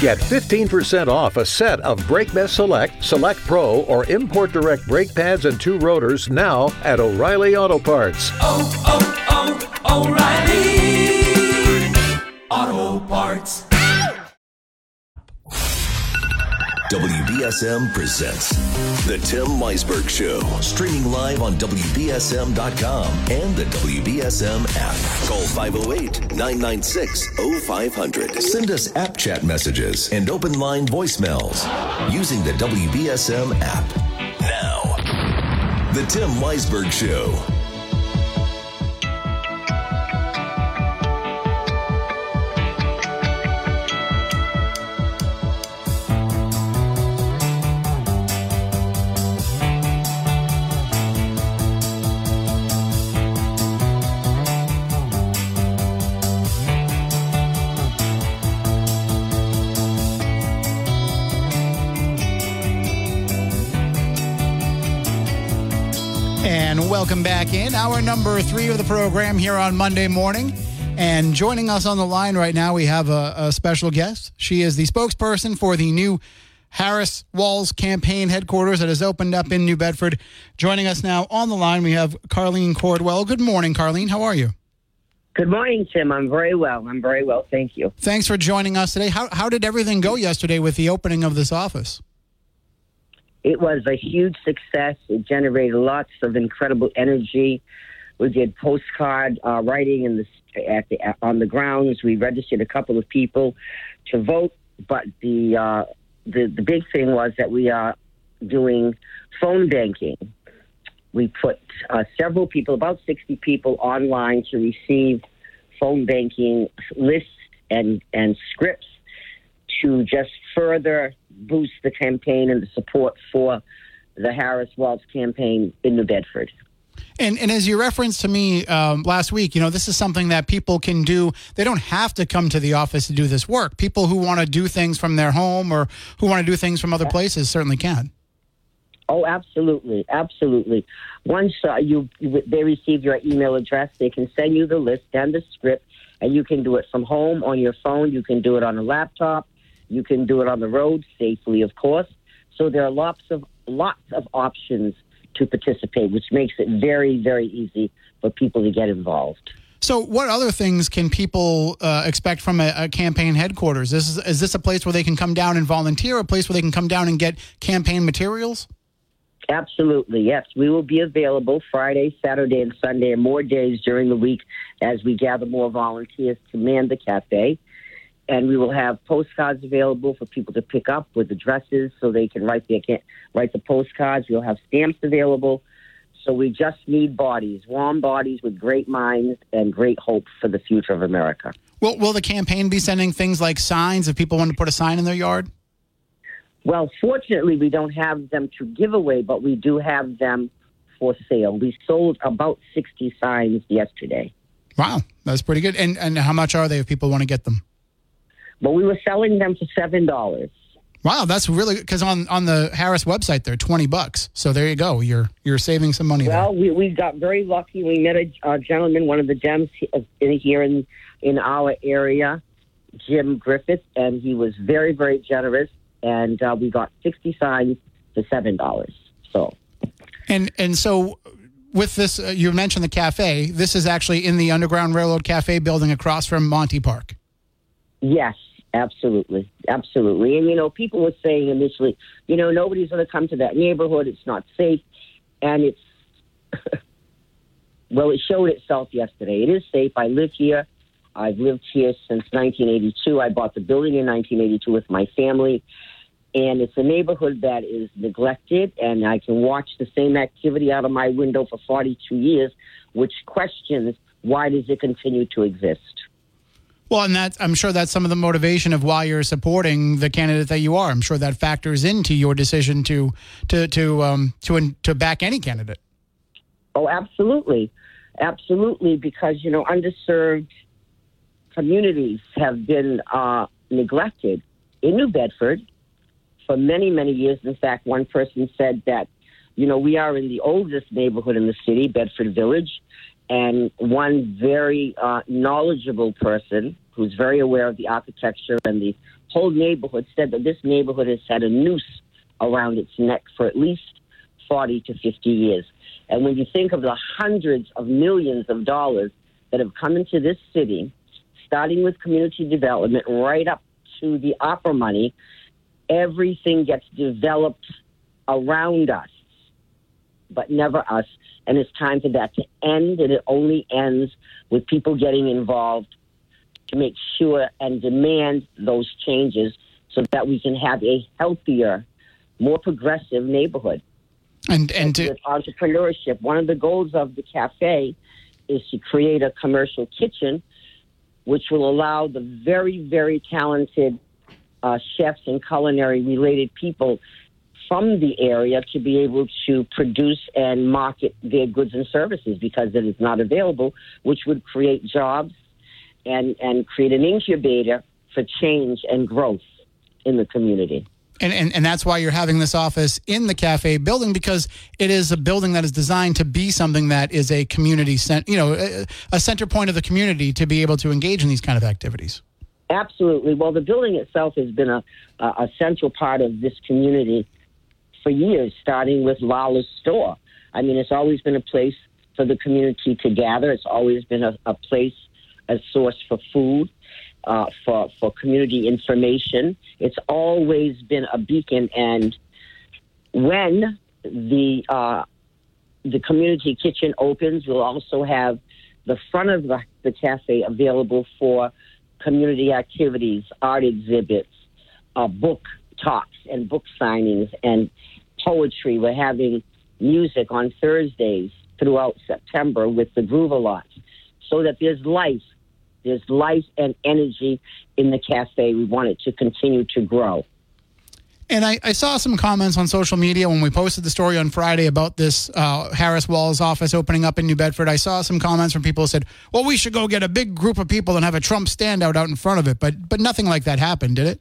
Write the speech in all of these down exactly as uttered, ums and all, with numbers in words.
Get fifteen percent off a set of BrakeMess Select, Select Pro, or Import Direct brake pads and two rotors now at O'Reilly Auto Parts. Oh, oh, oh, O'Reilly Auto Parts. W B S M presents The Tim Weisberg Show, streaming live on W B S M dot com and the W B S M app. Call five oh eight, nine nine six, oh five hundred. Send us app chat messages and open line voicemails using the W B S M app. Now, The Tim Weisberg Show. And welcome back in. Hour number three of the program here on Monday morning. And joining us on the line right now, we have a, a special guest. She is the spokesperson for the new Harris Walz campaign headquarters that has opened up in New Bedford. Joining us now on the line, we have Carlene Cordwell. Good morning, Carlene. How are you? Good morning, Tim. I'm very well. I'm very well. Thank you. Thanks for joining us today. How, how did everything go yesterday with the opening of this office? It was a huge success. It generated lots of incredible energy. We did postcard uh, writing in the, at the on the grounds. We registered a couple of people to vote, but the uh, the the big thing was that we are doing phone banking. We put uh, several people, about sixty people, online to receive phone banking lists and and scripts to just further boost the campaign and the support for the Harris Walz campaign in New Bedford. And and as you referenced to me um, last week, you know, this is something that people can do. They don't have to come to the office to do this work. People who want to do things from their home or who want to do things from other places certainly can. Oh, absolutely. Absolutely. Once uh, you they receive your email address, they can send you the list and the script, and you can do it from home on your phone. You can do it on a laptop. You can do it on the road safely, of course. So there are lots of lots of options to participate, which makes it very, very easy for people to get involved. So what other things can people uh, expect from a, a campaign headquarters? Is, is this a place where they can come down and volunteer, a place where they can come down and get campaign materials? Absolutely, yes. We will be available Friday, Saturday, and Sunday, and more days during the week as we gather more volunteers to man the cafe. And we will have postcards available for people to pick up with addresses so they can write their write the postcards. We'll have stamps available. So we just need bodies, warm bodies with great minds and great hope for the future of America. Will, will the campaign be sending things like signs if people want to put a sign in their yard? Well, fortunately, we don't have them to give away, but we do have them for sale. We sold about sixty signs yesterday. Wow, that's pretty good. And and how much are they if people want to get them? But we were selling them for seven dollars. Wow, that's really good, because on, on the Harris website, they're twenty bucks. So there you go. You're you're saving some money well, there. Well, we, we got very lucky. We met a, a gentleman, one of the Dems in, here in, in our area, Jim Griffith, and he was very, very generous. And uh, we got sixty signs for seven dollars. So, And, and so with this, uh, you mentioned the cafe. This is actually in the Underground Railroad Cafe building across from Monty Park. Yes. Absolutely. Absolutely. And, you know, people were saying initially, you know, nobody's going to come to that neighborhood. It's not safe. And it's, well, it showed itself yesterday. It is safe. I live here. I've lived here since nineteen eighty-two. I bought the building in nineteen eighty-two with my family. And it's a neighborhood that is neglected. And I can watch the same activity out of my window for forty-two years, which questions, why does it continue to exist? Well, and that, I'm sure that's some of the motivation of why you're supporting the candidate that you are. I'm sure that factors into your decision to to to um, to to back any candidate. Oh, absolutely, absolutely, because you know underserved communities have been uh, neglected in New Bedford for many, many years. In fact, one person said that you know we are in the oldest neighborhood in the city, Bedford Village. And one very uh, knowledgeable person who's very aware of the architecture and the whole neighborhood said that this neighborhood has had a noose around its neck for at least forty to fifty years. And when you think of the hundreds of millions of dollars that have come into this city, starting with community development right up to the opera money, everything gets developed around us, but never us. And it's time for that to end, and it only ends with people getting involved to make sure and demand those changes so that we can have a healthier, more progressive neighborhood. And and to, with entrepreneurship, one of the goals of the cafe is to create a commercial kitchen, which will allow the very, very talented uh, chefs and culinary-related people from the area to be able to produce and market their goods and services because it is not available, which would create jobs and, and create an incubator for change and growth in the community. And, and and that's why you're having this office in the cafe building, because it is a building that is designed to be something that is a community, cent- you know, a, a center point of the community to be able to engage in these kind of activities. Absolutely. Well, the building itself has been a, a, a central part of this community for years, starting with Lala's store. I mean, it's always been a place for the community to gather. It's always been a, a place, a source for food, uh, for, for community information. It's always been a beacon. And when the uh, the community kitchen opens, we'll also have the front of the, the cafe available for community activities, art exhibits, uh, book talks and book signings and poetry. We're having music on Thursdays throughout September with the Groove-A-Lot, so that there's life. There's life and energy in the cafe. We want it to continue to grow. And I, I saw some comments on social media when we posted the story on Friday about this uh, Harris Walls office opening up in New Bedford. I saw some comments from people who said, well, we should go get a big group of people and have a Trump standout out in front of it. But but nothing like that happened, did it?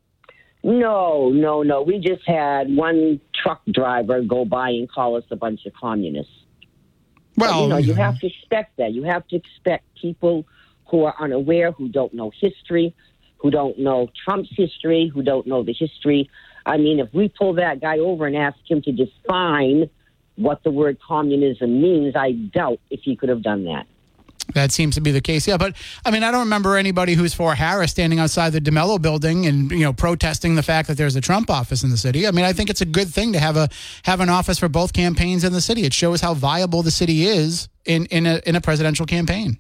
No, no, no. We just had one truck driver go by and call us a bunch of communists. Well, but, you know, you have to expect that. You have to expect people who are unaware, who don't know history, who don't know Trump's history, who don't know the history. I mean, if we pull that guy over and ask him to define what the word communism means, I doubt if he could have done that. That seems to be the case, yeah. But, I mean, I don't remember anybody who's for Harris standing outside the DeMello building and, you know, protesting the fact that there's a Trump office in the city. I mean, I think it's a good thing to have a have an office for both campaigns in the city. It shows how viable the city is in, in, a, in a presidential campaign.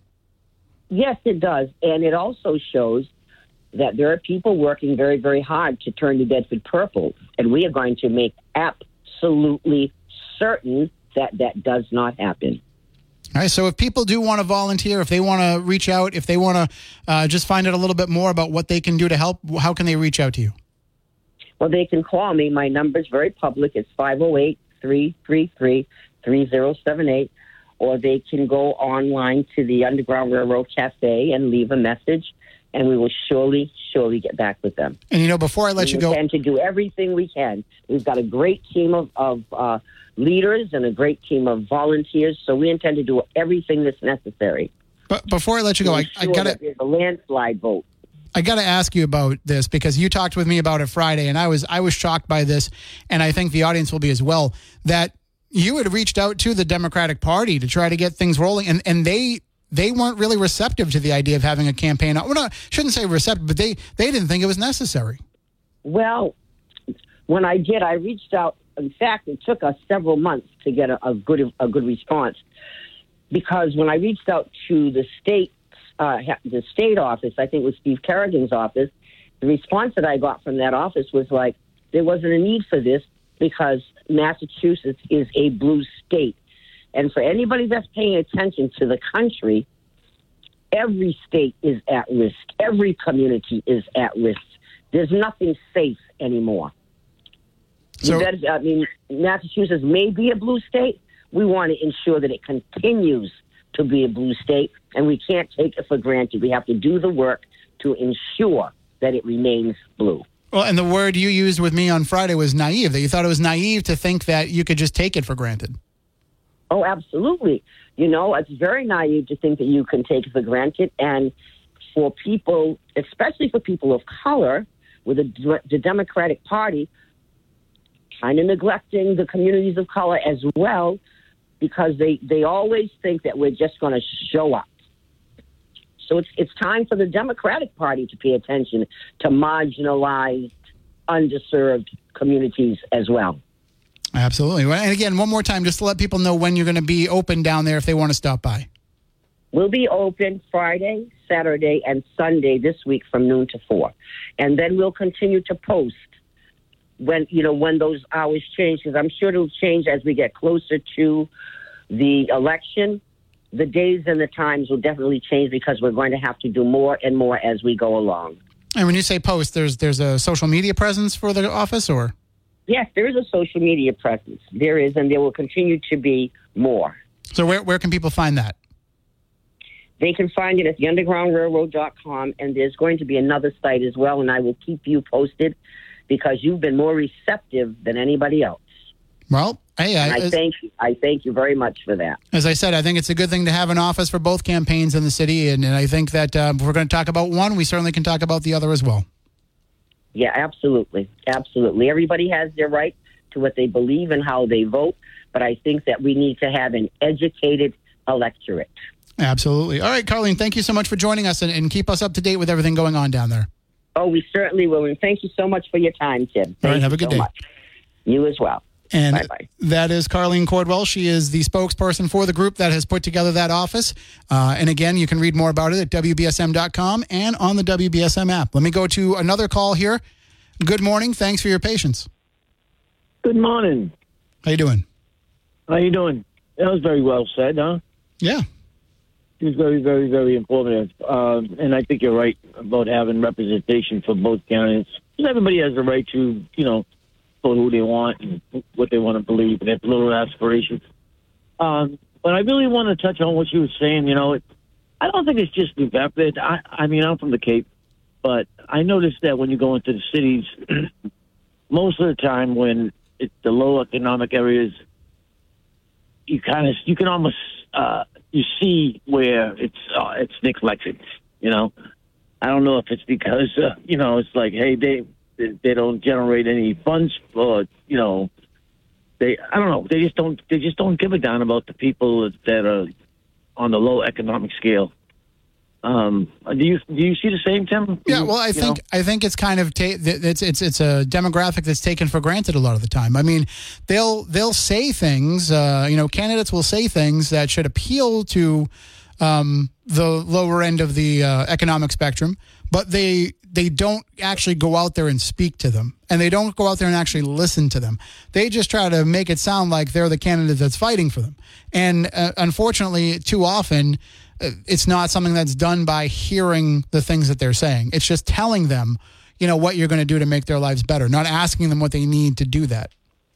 Yes, it does. And it also shows that there are people working very, very hard to turn New Bedford purple. And we are going to make absolutely certain that that does not happen. All right, so if people do want to volunteer, if they want to reach out, if they want to uh, just find out a little bit more about what they can do to help, how can they reach out to you? Well, they can call me. My number is very public. It's five oh eight, three three three, three oh seven eight. Or they can go online to the Underground Railroad Cafe and leave a message, and we will surely, surely get back with them. And, you know, before I let we you go... We intend to do everything we can. We've got a great team of, of uh, leaders and a great team of volunteers, so we intend to do everything that's necessary. But before I let you go, I, I got to... There's a landslide vote. I got to ask you about this because you talked with me about it Friday, and I was I was shocked by this, and I think the audience will be as well, that you had reached out to the Democratic Party to try to get things rolling, and, and they they weren't really receptive to the idea of having a campaign. Well, no, I shouldn't say receptive, but they, they didn't think it was necessary. Well, when I did, I reached out. In fact, it took us several months to get a, a good a good response, because when I reached out to the state uh, the state office, I think it was Steve Kerrigan's office, the response that I got from that office was like, there wasn't a need for this because Massachusetts is a blue state. And for anybody that's paying attention to the country, every state is at risk. Every community is at risk. There's nothing safe anymore. So, better, I mean, Massachusetts may be a blue state. We want to ensure that it continues to be a blue state, and we can't take it for granted. We have to do the work to ensure that it remains blue. Well, and the word you used with me on Friday was naive, that you thought it was naive to think that you could just take it for granted. Oh, absolutely. You know, it's very naive to think that you can take it for granted. And for people, especially for people of color, with the, the Democratic Party kind of neglecting the communities of color as well, because they, they always think that we're just going to show up. So it's it's time for the Democratic Party to pay attention to marginalized, underserved communities as well. Absolutely. And again, one more time, just to let people know when you're going to be open down there if they want to stop by. We'll be open Friday, Saturday, and Sunday this week from noon to four. And then we'll continue to post when, you know, when those hours change, because I'm sure it'll change as we get closer to the election. The days and the times will definitely change because we're going to have to do more and more as we go along. And when you say post, there's there's a social media presence for the office, or? Yes, there is a social media presence. There is, and there will continue to be more. So where where can people find that? They can find it at the underground railroad dot com, and there's going to be another site as well, and I will keep you posted because you've been more receptive than anybody else. Well, hey, I, I thank you. I thank you very much for that. As I said, I think it's a good thing to have an office for both campaigns in the city, and, and I think that uh, if we're going to talk about one, we certainly can talk about the other as well. Yeah, absolutely. Absolutely. Everybody has their right to what they believe and how they vote, but I think that we need to have an educated electorate. Absolutely. All right, Carlene, thank you so much for joining us, and, and keep us up to date with everything going on down there. Oh, we certainly will, and thank you so much for your time, Tim. Thank All right, have a good so day. Much. You as well. And Bye-bye. That is Carlene Cordwell. She is the spokesperson for the group that has put together that office. Uh, and again, you can read more about it at W B S M dot com and on the W B S M app. Let me go to another call here. Good morning. Thanks for your patience. Good morning. How you doing? How you doing? That was very well said, huh? Yeah. It was very, very, very informative. Um, and I think you're right about having representation for both candidates. Because everybody has the right to, you know, vote who they want and what they want to believe and have little aspirations. Um, but I really want to touch on what you were saying. You know, it, I don't think it's just New Bedford. I, I mean, I'm from the Cape, but I noticed that when you go into the cities, most of the time when it's the low economic areas, you kind of, you can almost, uh, you see where it's, uh, it's neglected, you know. I don't know if it's because, uh, you know, it's like, hey, they, they don't generate any funds for, you know, they, I don't know, they just don't, they just don't give a darn about the people that are on the low economic scale. Um, do you do you see the same, Tim? Yeah, well, I you think know? I think it's kind of ta- it's it's it's a demographic that's taken for granted a lot of the time. I mean, they'll they'll say things, uh, you know, candidates will say things that should appeal to um, the lower end of the uh, economic spectrum, but they they don't actually go out there and speak to them, and they don't go out there and actually listen to them. They just try to make it sound like they're the candidate that's fighting for them, and uh, unfortunately, too often. It's not something that's done by hearing the things that they're saying. It's just telling them, you know, what you're going to do to make their lives better, not asking them what they need to do that.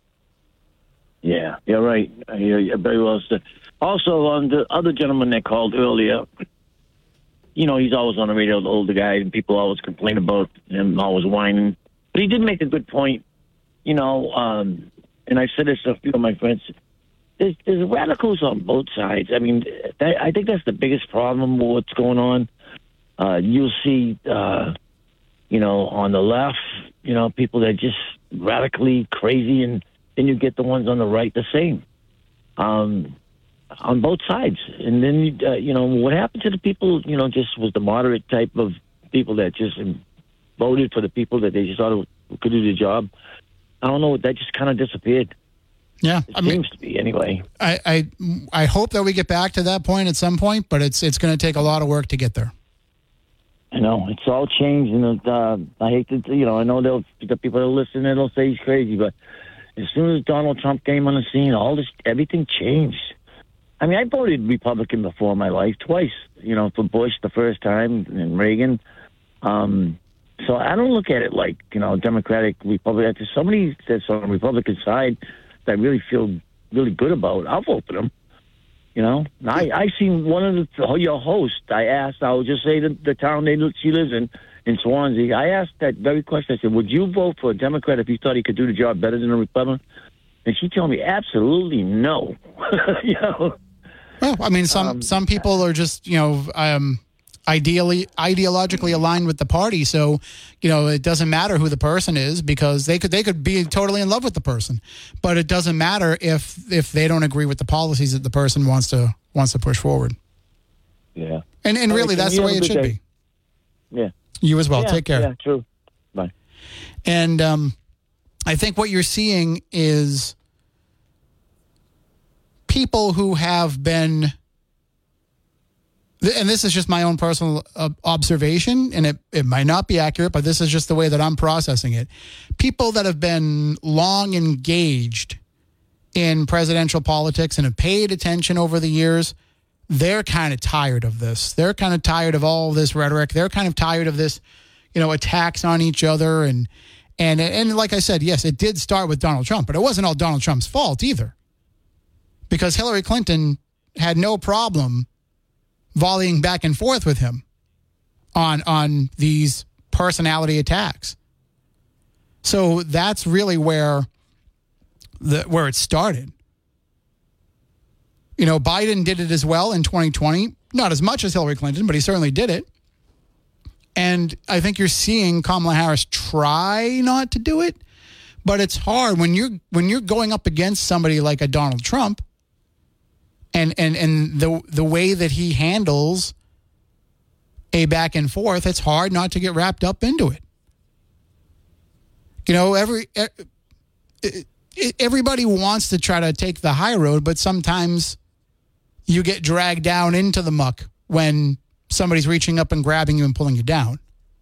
Yeah, you're right. You're very well said. Also, on the other gentleman that called earlier, you know, he's always on the radio, the older guy, and people always complain about him always whining. But he did make a good point, you know, um, and I said this to a few of my friends. There's, there's radicals on both sides. I mean, that, I think that's the biggest problem with what's going on. Uh, you'll see, uh, you know, on the left, you know, people that are just radically crazy, and then you get the ones on the right the same, um, on both sides. And then, uh, you know, what happened to the people, you know, just was the moderate type of people that just voted for the people that they just thought could do the job. I don't know, that just kind of disappeared. Yeah, it I mean, seems to be anyway. I, I I hope that we get back to that point at some point, but it's it's going to take a lot of work to get there. I know it's all changed, and uh, I hate to, you know, I know they'll the people that listen, they'll say he's crazy, but as soon as Donald Trump came on the scene, all this everything changed. I mean, I voted Republican before in my life twice, you know, for Bush the first time and Reagan. Um, so I don't look at it like, you know, Democratic, Republican. There's somebody that's on the Republican side that I really feel really good about. I'll vote for them. You know, I I seen one of the your hosts. I asked. I'll just say the, the town they she lives in, in Swansea. I asked that very question. I said, "Would you vote for a Democrat if you thought he could do the job better than a Republican?" And she told me, "Absolutely no." You know. Well, I mean, some Um, some people are just, you know, um, ideally ideologically aligned with the party. So, you know, it doesn't matter who the person is because they could they could be totally in love with the person, but it doesn't matter if if they don't agree with the policies that the person wants to wants to push forward. Yeah. And and really, that's the way it should be. Yeah. You as well. Yeah, Take care. Yeah, true. Bye. And um, I think what you're seeing is people who have been, and this is just my own personal uh, observation, and it, it might not be accurate, but this is just the way that I'm processing it. People that have been long engaged in presidential politics and have paid attention over the years, they're kind of tired of this. They're kind of tired of all this rhetoric. They're kind of tired of this, you know, attacks on each other. And, and, and like I said, yes, it did start with Donald Trump, but it wasn't all Donald Trump's fault either. Because Hillary Clinton had no problem volleying back and forth with him on, on these personality attacks. So that's really where the, where it started. You know, Biden did it as well in twenty twenty. Not as much as Hillary Clinton, but he certainly did it. And I think you're seeing Kamala Harris try not to do it, but it's hard when you're when you're going up against somebody like a Donald Trump and and and the the way that he handles a back and forth, it's hard not to get wrapped up into it. You know, every everybody wants to try to take the high road, but sometimes you get dragged down into the muck when somebody's reaching up and grabbing you and pulling you down.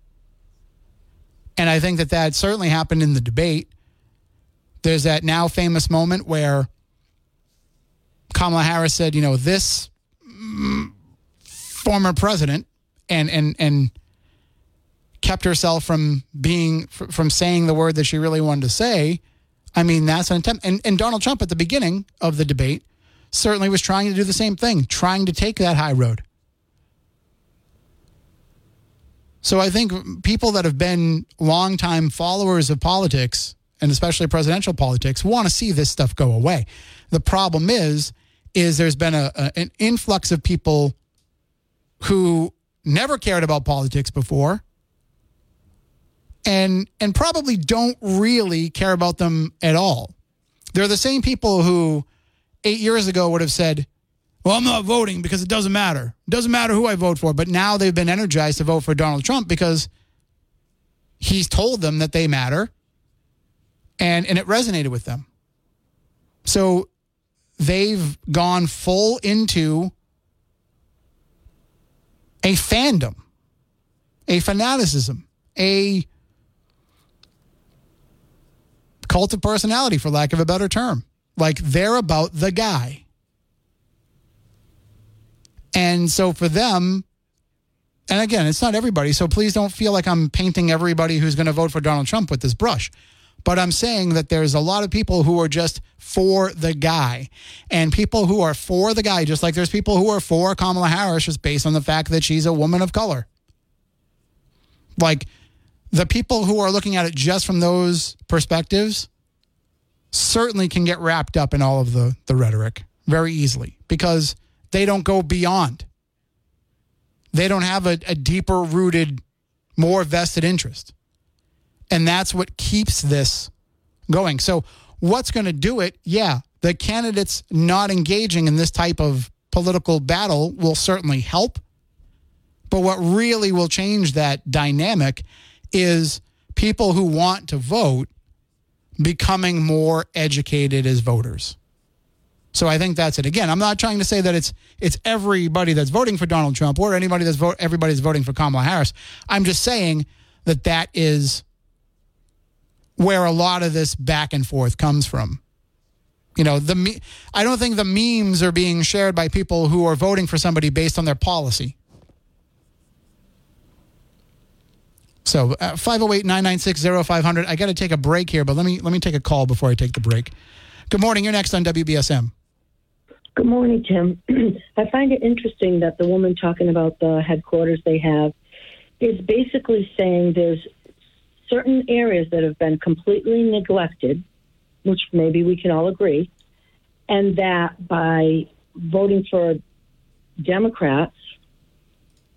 And I think that that certainly happened in the debate. There's that now famous moment where Kamala Harris said, you know, this mm, former president and and and kept herself from being from saying the word that she really wanted to say. I mean, that's an attempt. And, and Donald Trump at the beginning of the debate certainly was trying to do the same thing, trying to take that high road. So I think people that have been longtime followers of politics, and especially presidential politics, want to see this stuff go away. The problem is, is there's been a, a an influx of people who never cared about politics before, and and probably don't really care about them at all. They're the same people who eight years ago would have said, well, I'm not voting because it doesn't matter. It doesn't matter who I vote for. But now they've been energized to vote for Donald Trump because he's told them that they matter, and, and it resonated with them. So they've gone full into a fandom, a fanaticism, a cult of personality, for lack of a better term. Like, they're about the guy. And so for them, and again, it's not everybody, so please don't feel like I'm painting everybody who's going to vote for Donald Trump with this brush. But I'm saying that there's a lot of people who are just for the guy. And people who are for the guy, just like there's people who are for Kamala Harris just based on the fact that she's a woman of color. Like, the people who are looking at it just from those perspectives certainly can get wrapped up in all of the, the rhetoric very easily because they don't go beyond. They don't have a, a deeper rooted, more vested interest. And that's what keeps this going. So what's going to do it? Yeah, the candidates not engaging in this type of political battle will certainly help. But what really will change that dynamic is people who want to vote becoming more educated as voters. So I think that's it. Again, I'm not trying to say that it's it's everybody that's voting for Donald Trump or anybody that's vote everybody's voting for Kamala Harris. I'm just saying that that is where a lot of this back and forth comes from. You know, the me- I don't think the memes are being shared by people who are voting for somebody based on their policy. So uh, five oh eight, nine nine six, oh five hundred. I got to take a break here, but let me let me take a call before I take the break. Good morning. You're next on W B S M. Good morning, Tim. I find it interesting that the woman talking about the headquarters they have is basically saying there's certain areas that have been completely neglected, which maybe we can all agree, and that by voting for Democrats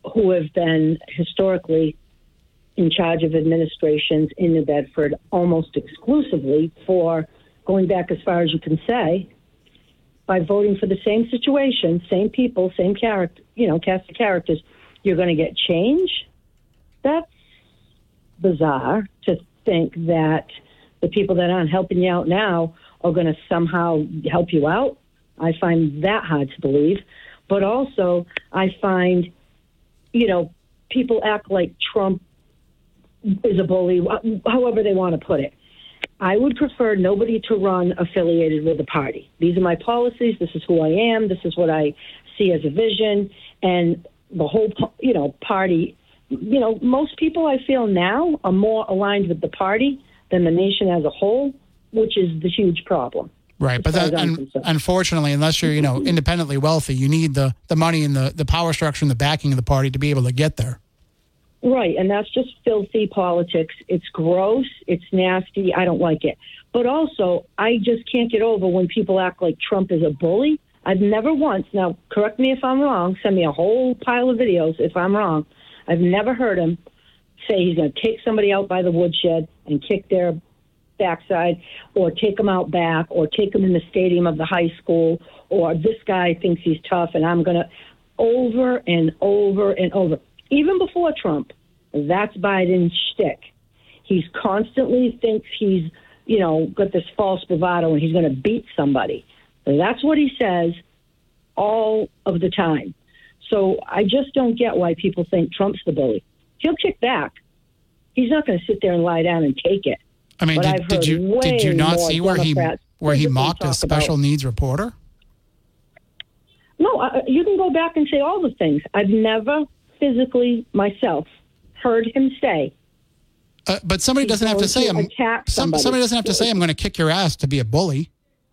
who have been historically in charge of administrations in New Bedford almost exclusively for, going back as far as you can say, by voting for the same situation, same people, same character, you know, cast of characters, you're going to get change. That's bizarre to think that the people that aren't helping you out now are going to somehow help you out. I find that hard to believe. But also, I find, you know, people act like Trump is a bully, however they want to put it. I would prefer nobody to run affiliated with a party. These are my policies. This is who I am. This is what I see as a vision. And the whole, you know, party, you know, most people I feel now are more aligned with the party than the nation as a whole, which is the huge problem. Right, but that, un- unfortunately, unless you're, you know, independently wealthy, you need the, the money and the, the power structure and the backing of the party to be able to get there. Right, and that's just filthy politics. It's gross. It's nasty. I don't like it. But also, I just can't get over when people act like Trump is a bully. I've never once, now correct me if I'm wrong, send me a whole pile of videos if I'm wrong. I've never heard him say he's going to take somebody out by the woodshed and kick their backside, or take them out back, or take them in the stadium of the high school, or this guy thinks he's tough and I'm going to, over and over and over. Even before Trump, that's Biden's shtick. He's constantly thinks he's, you know, got this false bravado and he's going to beat somebody. That's what he says all of the time. So I just don't get why people think Trump's the bully. He'll kick back. He's not going to sit there and lie down and take it. I mean, but did, I've did you did you not see where Democrats he where he mocked a special about. needs reporter? No, uh, you can go back and say all the things. I've never physically myself heard him say. Uh, but somebody doesn't have to say I'm attack some, somebody. somebody doesn't have to say I'm going to kick your ass to be a bully.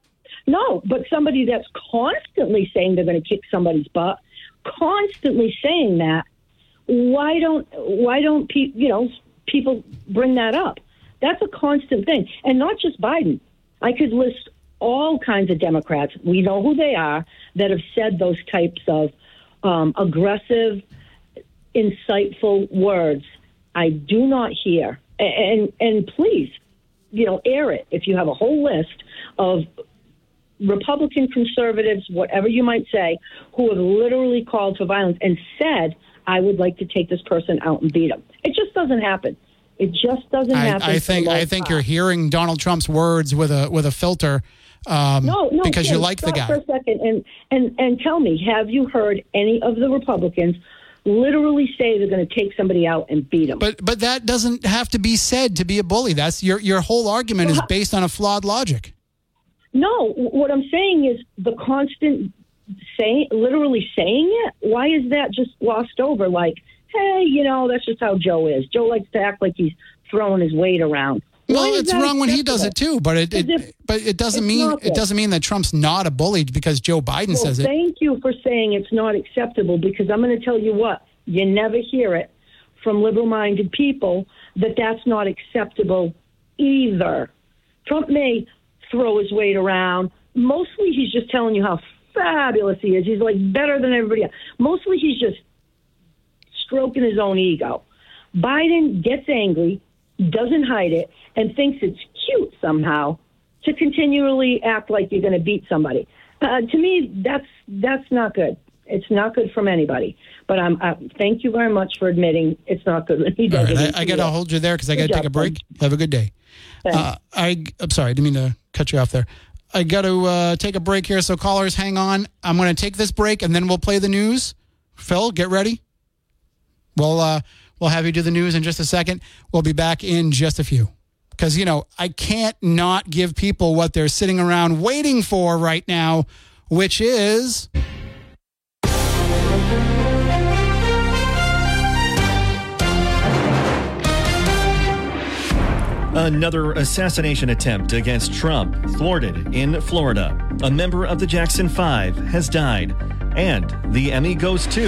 No, but somebody that's constantly saying they're going to kick somebody's butt, constantly saying that. Why don't why don't pe- you know people bring that up? That's a constant thing, and not just Biden. I could list all kinds of Democrats. We know who they are that have said those types of um, aggressive, insightful words. I do not hear, and and please, you know, air it if you have a whole list of Republican conservatives, whatever you might say, who have literally called for violence and said, I would like to take this person out and beat him. It just doesn't happen. It just doesn't I, happen. I think I think you're hearing Donald Trump's words with a with a filter um, no, no, because Tim, you like the guy. For a second and, and, and tell me, have you heard any of the Republicans literally say they're going to take somebody out and beat him? But but that doesn't have to be said to be a bully. That's your your whole argument well, is based on a flawed logic. No, what I'm saying is the constant saying, literally saying it. Why is that just glossed over? Like, hey, you know, that's just how Joe is. Joe likes to act like he's throwing his weight around. Well, it's wrong when he does it too, but it, it if, but it doesn't mean it doesn't mean that Trump's not a bully because Joe Biden well, says it. Thank you for saying it's not acceptable, because I'm going to tell you what, you never hear it from liberal-minded people that that's not acceptable either. Trump may throw his weight around. Mostly he's just telling you how fabulous he is. He's like better than everybody else. Mostly he's just stroking his own ego. Biden gets angry, doesn't hide it, and thinks it's cute somehow to continually act like you're going to beat somebody. Uh, to me, that's that's not good. It's not good from anybody. But I'm, uh, thank you very much for admitting it's not good. He does All right, it I, I got to hold you there because I got to take a break. Have a good day. Uh, I, I'm sorry, I didn't mean to cut you off there. I got to uh, take a break here, so callers, hang on. I'm going to take this break, and then we'll play the news. Phil, get ready. We'll, uh, we'll have you do the news in just a second. We'll be back in just a few. Because, you know, I can't not give people what they're sitting around waiting for right now, which is... Another assassination attempt against Trump thwarted in Florida. A member of the Jackson Five has died. And the Emmy goes to...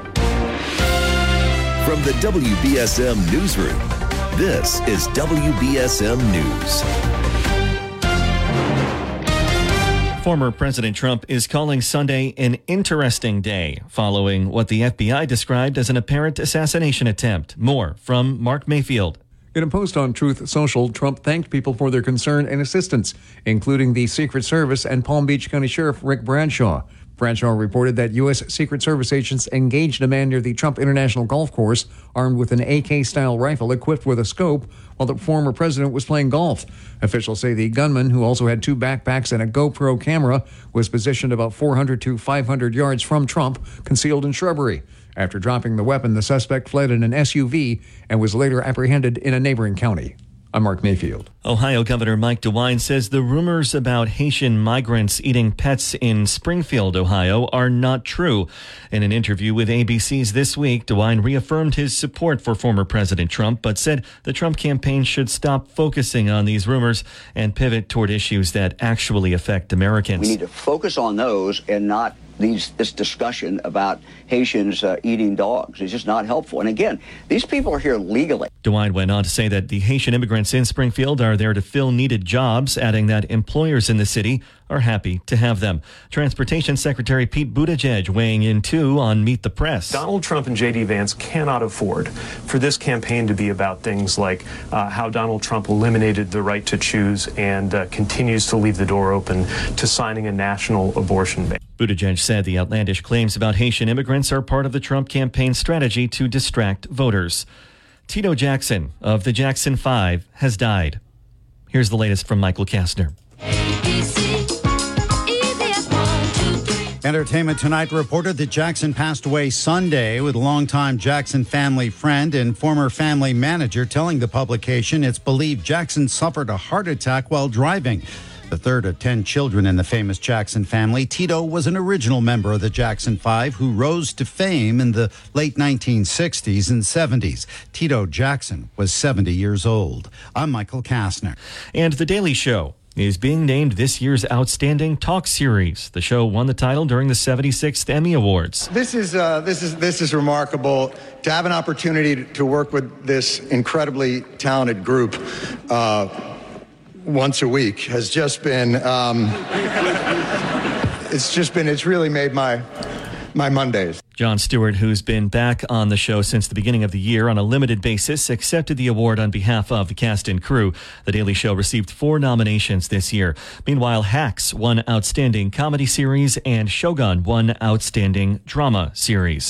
From the W B S M Newsroom, this is W B S M News. Former President Trump is calling Sunday an interesting day following what the F B I described as an apparent assassination attempt. More from Mark Mayfield. In a post on Truth Social, Trump thanked people for their concern and assistance, including the Secret Service and Palm Beach County Sheriff Rick Bradshaw. Bradshaw reported that U S. Secret Service agents engaged a man near the Trump International Golf Course armed with an A K-style rifle equipped with a scope while the former president was playing golf. Officials say the gunman, who also had two backpacks and a GoPro camera, was positioned about four hundred to five hundred yards from Trump, concealed in shrubbery. After dropping the weapon, the suspect fled in an S U V and was later apprehended in a neighboring county. I'm Mark Mayfield. Ohio Governor Mike DeWine says the rumors about Haitian migrants eating pets in Springfield, Ohio, are not true. In an interview with A B C's This Week, DeWine reaffirmed his support for former President Trump, but said the Trump campaign should stop focusing on these rumors and pivot toward issues that actually affect Americans. We need to focus on those and not These, this discussion about Haitians uh, eating dogs. Is just not helpful. And again, these people are here legally. DeWine went on to say that the Haitian immigrants in Springfield are there to fill needed jobs, adding that employers in the city are happy to have them. Transportation Secretary Pete Buttigieg weighing in too on Meet the Press. Donald Trump and J D. Vance cannot afford for this campaign to be about things like uh, how Donald Trump eliminated the right to choose and uh, continues to leave the door open to signing a national abortion ban. Buttigieg said the outlandish claims about Haitian immigrants are part of the Trump campaign strategy to distract voters. Tito Jackson of the Jackson Five has died. Here's the latest from Michael Kastner. Entertainment Tonight reported that Jackson passed away Sunday, with longtime Jackson family friend and former family manager telling the publication it's believed Jackson suffered a heart attack while driving. The third of ten children in the famous Jackson family, Tito was an original member of the Jackson Five who rose to fame in the late nineteen sixties and seventies. Tito Jackson was seventy years old. I'm Michael Kastner. And The Daily Show is being named this year's Outstanding Talk Series. The show won the title during the seventy-sixth Emmy Awards. This is uh, this is this is remarkable to have an opportunity to work with this incredibly talented group uh, once a week has just been. Um, it's just been. It's really made my my Mondays. Jon Stewart, who's been back on the show since the beginning of the year on a limited basis, accepted the award on behalf of the cast and crew. The Daily Show received four nominations this year. Meanwhile, Hacks won Outstanding Comedy Series and Shogun won Outstanding Drama Series.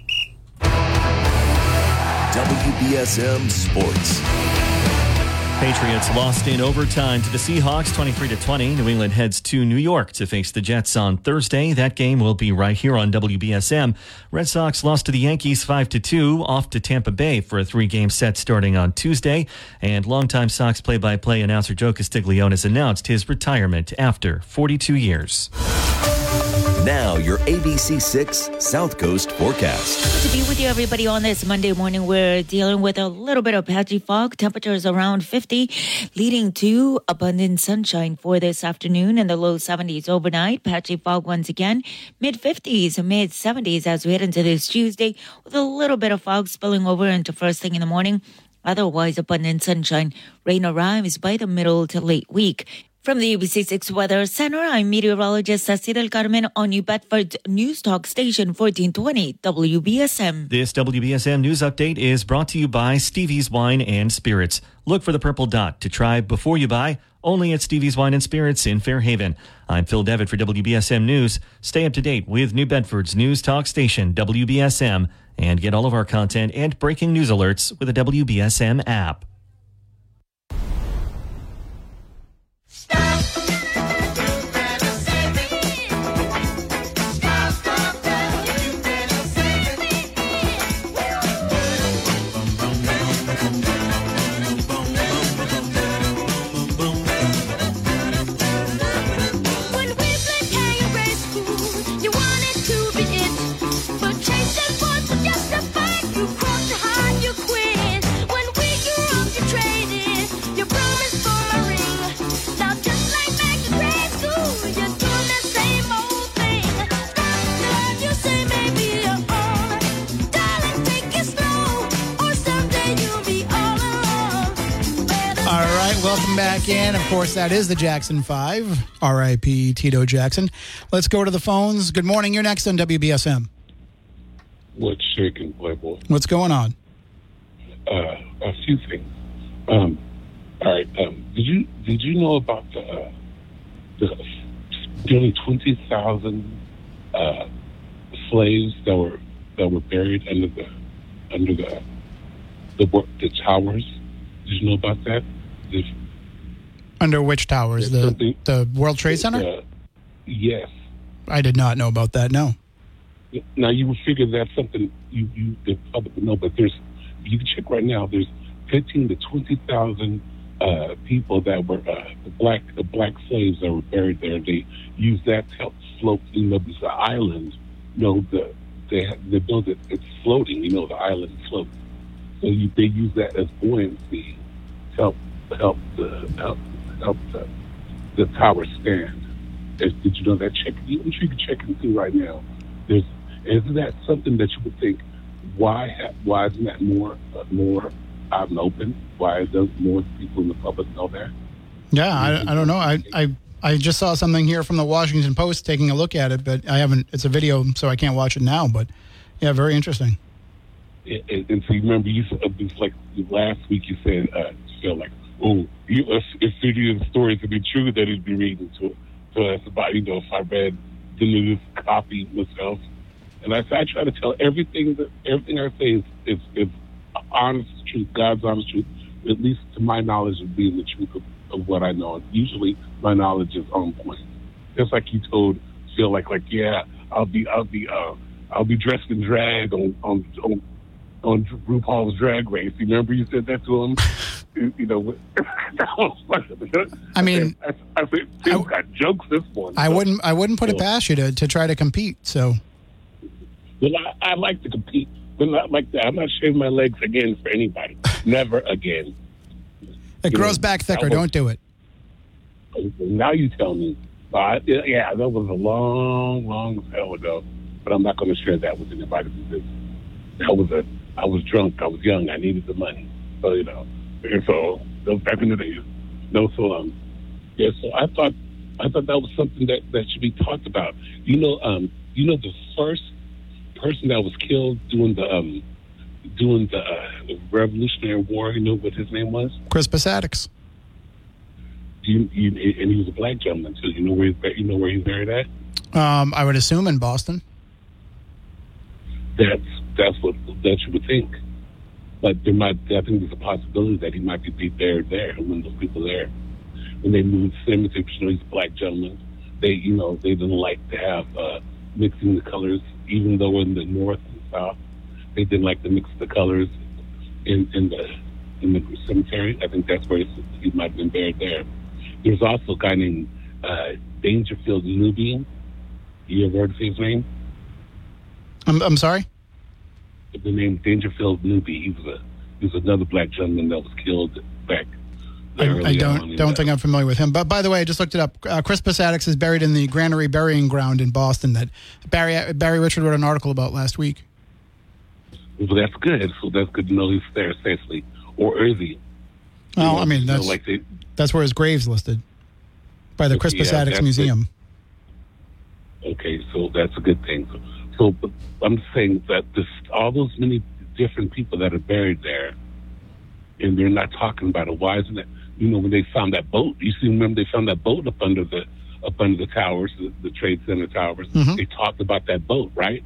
W B S M Sports. Patriots lost in overtime to the Seahawks, twenty-three to twenty. New England heads to New York to face the Jets on Thursday. That game will be right here on W B S M. Red Sox lost to the Yankees five to two, off to Tampa Bay for a three-game set starting on Tuesday. And longtime Sox play-by-play announcer Joe Castiglione has announced his retirement after forty-two years. Now, your A B C six South Coast forecast. Good to be with you, everybody, on this Monday morning. We're dealing with a little bit of patchy fog. Temperatures around fifty, leading to abundant sunshine for this afternoon in the low seventies overnight. Patchy fog once again, mid-fifties and mid-seventies as we head into this Tuesday, with a little bit of fog spilling over into first thing in the morning. Otherwise, abundant sunshine. Rain arrives by the middle to late week. From the A B C six Weather Center, I'm meteorologist Ceci Del Carmen on New Bedford's News Talk Station fourteen twenty W B S M. This W B S M News Update is brought to you by Stevie's Wine and Spirits. Look for the purple dot to try before you buy, only at Stevie's Wine and Spirits in Fairhaven. I'm Phil Devitt for W B S M News. Stay up to date with New Bedford's News Talk Station, W B S M, and get all of our content and breaking news alerts with the W B S M app. Just a fight, you crossed the high, you quit. When we grew up right, welcome back in. Of course, that is the Jackson five, R I P Tito Jackson. Let's go to the phones. Good morning. You're next on W B S M. What's shaking, Playboy? What's going on? Uh, a few things. Um, all right. Um, did you did you know about the uh, the nearly twenty thousand uh, slaves that were that were buried under the under the the, the towers? Did you know about that? There's, Under which towers? The the World Trade Center? Uh, yes. I did not know about that, no. Now, you would figure that's something you, you the public would know, but there's, you can check right now, there's fifteen to twenty thousand uh, people that were, uh, the black the black slaves that were buried there. They used that to help float, you know, this island, you know, the, they, they build it, it's floating, you know, the island floats. So you, they use that as buoyancy to help help the help help the, the tower stand. Did you know that? Check. I'm sure you can check and see right now. There's isn't that something that you would think? Why ha, why isn't that more uh, more out and open? Why doesn't more people in the public know that? Yeah, I, I don't know. I, I I just saw something here from the Washington Post taking a look at it, but I haven't. It's a video, so I can't watch it now. But yeah, very interesting. And, and so you remember, you it's like last week you said, uh, you feel like, oh, you, if, if the story to be true, that he'd be reading to, to us about, you know, if I read the news copy myself. And I, I try to tell everything that everything I say is, is, is honest truth, God's honest truth, at least to my knowledge of being the truth of, of what I know. And usually my knowledge is on point. Just like you told Phil, like, like, yeah, I'll be, I'll be, uh, I'll be dressed in drag on, on, on on RuPaul's Drag Race. You remember you said that to him? you, you know, that was funny. I mean, I, I, I said, Phil got jokes this morning. I so. wouldn't I wouldn't put it past you to, to try to compete. So, well, I, I like to compete, but not like that. I'm not shaving my legs again for anybody. Never again. It you grows know, back thicker. Was, don't do it. Now you tell me. Uh, yeah, that was a long, long hell ago. But I'm not going to share that with anybody because that was a. I was drunk. I was young. I needed the money. So, you know, and so that was back in the days. No, so, um, yeah, so I thought, I thought that was something that, that should be talked about. You know, um, you know, the first person that was killed doing the, um, doing the, uh, the Revolutionary War, you know what his name was? Crispus Attucks. You, you, and he was a black gentleman too. You know where he's, you know where he's buried at? Um, I would assume in Boston. That's that's what that you would think, but there might. I think there's a possibility that he might be buried there. When those people there, when they moved cemetery, you know, these black gentlemen, they you know they didn't like to have uh, mixing the colors, even though in the north and south they didn't like to mix the colors in in the in the cemetery. I think that's where he, he might have been buried there. There's also a guy named uh, Dangerfield Newby. You ever heard of his name? I'm I'm sorry. The name Dangerfield Newby. He was a he was another black gentleman that was killed back. I, I don't don't think I'm familiar with him. But by the way, I just looked it up. Uh, Crispus Attucks is buried in the Granary Burying Ground in Boston that Barry Barry Richard wrote an article about last week. Well, that's good. So that's good to know he's there safely. Or is he? Well, you know, I mean that's you know, like they, that's where his grave's listed by the Crispus yeah, Attucks Museum. It. Okay, so that's a good thing. So, so but I'm saying that this all those many different people that are buried there, and they're not talking about it. Why isn't it? You know, when they found that boat, you see, remember they found that boat up under the up under the towers, the, the Trade Center towers. Mm-hmm. They talked about that boat, right?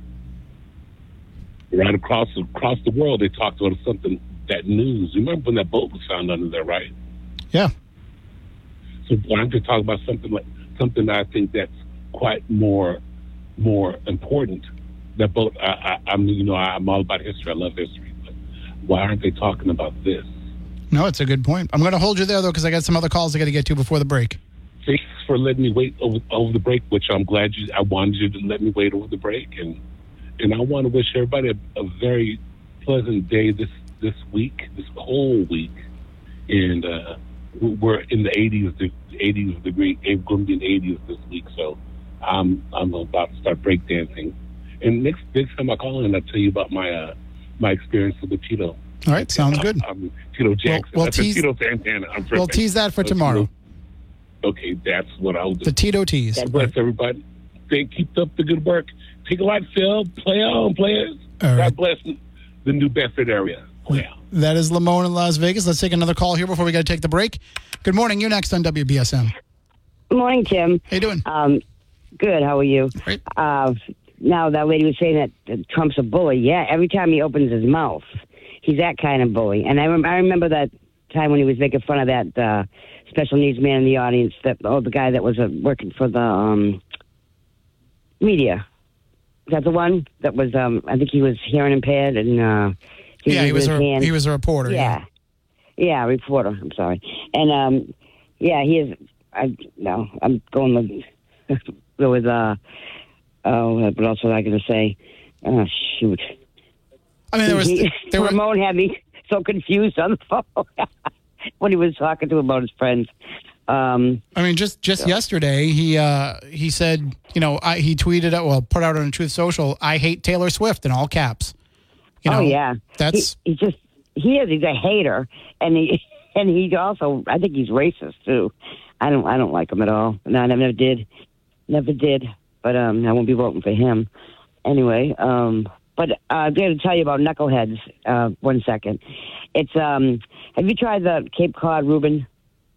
Right across across the world, they talked about something, that news. You remember when that boat was found under there, right? Yeah. So why don't they talk about something like something that I think that's quite more more important? That boat. I, I, I'm you know I'm all about history. I love history. But why aren't they talking about this? No, it's a good point. I'm going to hold you there, though, because I got some other calls I got to get to before the break. Thanks for letting me wait over, over the break, which I'm glad you. I wanted you to let me wait over the break, and and I want to wish everybody a, a very pleasant day this this week, this whole week, and uh, we're in the eighties, the eighties degree. It's going to be in the eighties this week, so I'm I'm about to start breakdancing. And next next time I call in, I'll tell you about my uh, my experience with Tito. All right, sounds good. I'm Tito Jackson. Well, well, That's tease, Tito Santana. I'm we'll tease that for tomorrow. Okay, that's what I'll do. The Tito tease. God bless everybody. They keep up the good work. Take a lot, Phil. Play on, players. All right. God bless the New Bedford area. Play on. That is Lamone in Las Vegas. Let's take another call here before we got to take the break. Good morning. You're next on W B S M. Good morning, Tim. How you doing? Um, good. How are you? Great. Uh, now, that lady was saying that, that Trump's a bully. Yeah, every time he opens his mouth, he's that kind of bully. And I, rem- I remember that time when he was making fun of that uh, special needs man in the audience, that oh, the guy that was uh, working for the um, media. Is that the one that was? Um, I think he was hearing impaired, and uh, he yeah, he was his a hand. he was a reporter. Yeah, yeah, reporter. I'm sorry, and um, yeah, he is. I no, I'm going with with uh, oh, what else was I going to say? Oh shoot! I mean, there was he, there were, Ramon had me so confused on the phone when he was talking to him about his friends. Um, I mean, just just so. yesterday, he uh, he said, you know, I, he tweeted out, well, put out on Truth Social, I hate Taylor Swift in all caps. You know, oh yeah, that's he, he just he is. He's a hater, and he and he also, I think he's racist too. I don't I don't like him at all. No, I never did, never did. But um, I won't be voting for him anyway. Um, but uh, I'm going to tell you about knuckleheads. Uh, one second. It's um, have you tried the Cape Cod Reuben?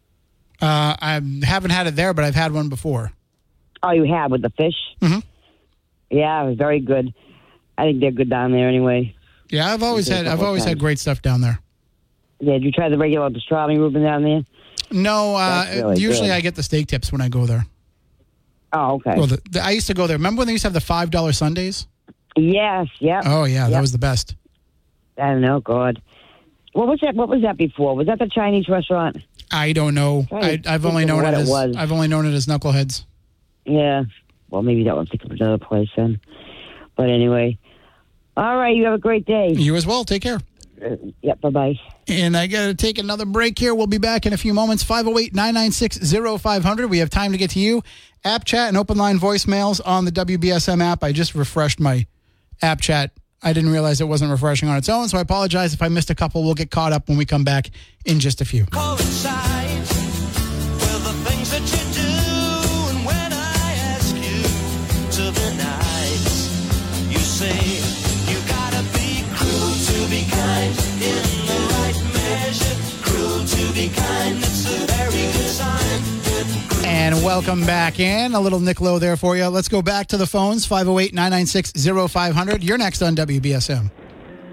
Uh, I haven't had it there, but I've had one before. Oh, you have with the fish? Mm-hmm. Yeah, it was very good. I think they're good down there anyway. Yeah, I've always had I've always had great stuff down there. Yeah, did you try the regular pastrami Reuben down there? No, uh, really usually good. I get the steak tips when I go there. Oh, okay. Well, the, the, I used to go there. Remember when they used to have the five dollar Sundays? Yes, yeah. Oh yeah, yep. that was the best. I don't know, God. What was that? What was that before? Was that the Chinese restaurant? I don't know. I, I've only known it, it as was. I've only known it as Knuckleheads. Yeah. Well, maybe that was another place then. But anyway, all right. You have a great day. You as well. Take care. Uh, yeah. Bye bye. And I got to take another break here. We'll be back in a few moments. five oh eight, nine nine six, oh five hundred. We have time to get to you. App chat and open line voicemails on the W B S M app. I just refreshed my app chat. I didn't realize it wasn't refreshing on its own, so I apologize if I missed a couple. We'll get caught up when we come back in just a few. Coincides with the things that you do, and when I ask you to be nice, you say you gotta be cruel to be kind in the right measure. Cruel to be kind, it's a very good sign. And welcome back in. A little Nick Lowe there for you. Let's go back to the phones. five oh eight, nine nine six, oh five hundred. You're next on W B S M.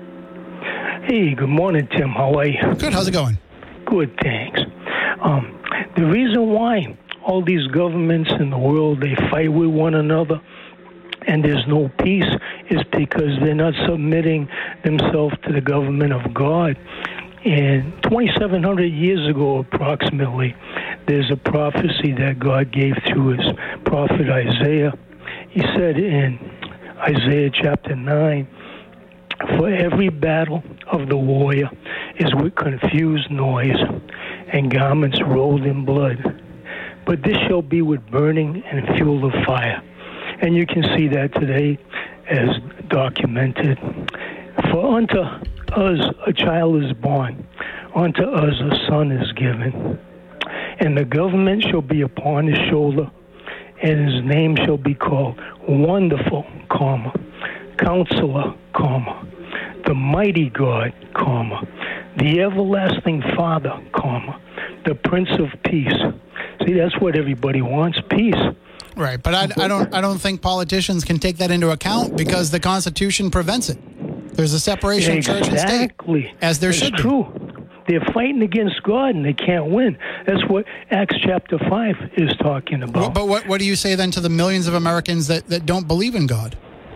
Hey, good morning, Tim. How are you? Good. How's it going? Good, thanks. Um, the reason why all these governments in the world, they fight with one another and there's no peace is because they're not submitting themselves to the government of God. And twenty-seven hundred years ago, approximately, there's a prophecy that God gave through his prophet Isaiah. He said in Isaiah chapter nine, for every battle of the warrior is with confused noise and garments rolled in blood. But this shall be with burning and fuel of fire. And you can see that today as documented. For unto us a child is born, unto us a son is given. And the government shall be upon his shoulder, and his name shall be called Wonderful, comma, Counselor, comma, the Mighty God, comma, the Everlasting Father, comma, the Prince of Peace. See, that's what everybody wants, peace. Right, but I, I don't I don't think politicians can take that into account because the Constitution prevents it. There's a separation exactly. of church and state, Exactly. as there That's should be. true. They're fighting against God and they can't win. That's what Acts chapter five is talking about. But, but what what do you say then to the millions of Americans that, that don't believe in God?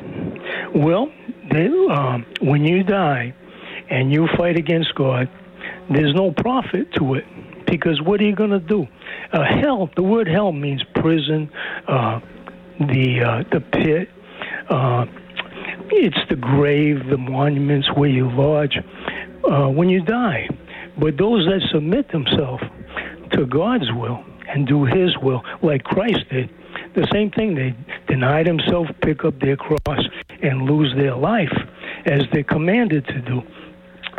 Well, they, um, when you die and you fight against God, there's no profit to it. Because what are you going to do? Uh, hell, the word hell means prison, uh, the uh, the pit. Uh, it's the grave, the monuments where you lodge uh, when you die. But those that submit themselves to God's will and do his will, like Christ did, the same thing, they deny themselves, pick up their cross, and lose their life, as they're commanded to do.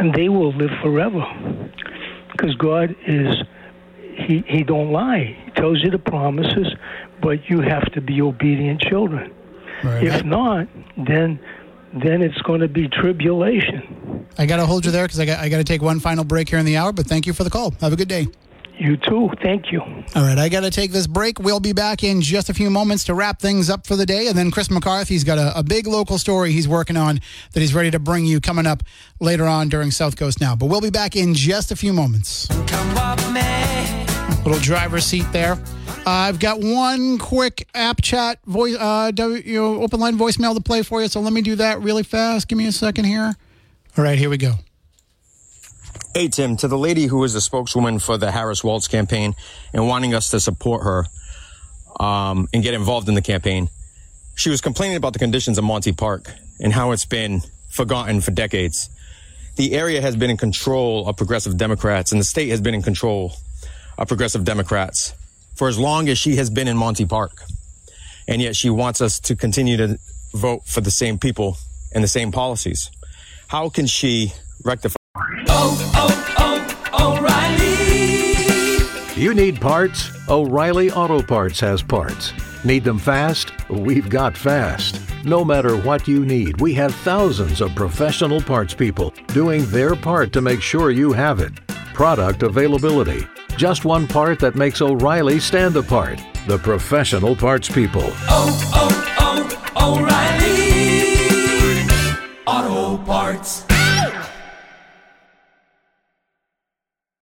and they will live forever. Because God is, he, he don't lie. He tells you the promises, but you have to be obedient children. Right. If not, then then it's going to be tribulation. I got to hold you there because I got I got to take one final break here in the hour, but thank you for the call. Have a good day. You too. Thank you. All right, I got to take this break. We'll be back in just a few moments to wrap things up for the day. And then Chris McCarthy's got a, a big local story he's working on that he's ready to bring you coming up later on during South Coast Now. But we'll be back in just a few moments. Little driver's seat there. Uh, I've got one quick app chat voice, uh, you know, open line voicemail to play for you. So let me do that really fast. Give me a second here. All right, here we go. Hey, Tim, to the lady who is the spokeswoman for the Harris Waltz campaign and wanting us to support her um, and get involved in the campaign, she was complaining about the conditions of Monty Park and how it's been forgotten for decades. The area has been in control of progressive Democrats, and the state has been in control of progressive Democrats for as long as she has been in Monty Park. And yet she wants us to continue to vote for the same people and the same policies. How can she rectify? Oh, oh, oh, O'Reilly. You need parts? O'Reilly Auto Parts has parts. Need them fast? We've got fast. No matter what you need, we have thousands of professional parts people doing their part to make sure you have it. Product availability. Just one part that makes O'Reilly stand apart. The professional parts people. Oh, oh, oh, O'Reilly Auto Parts.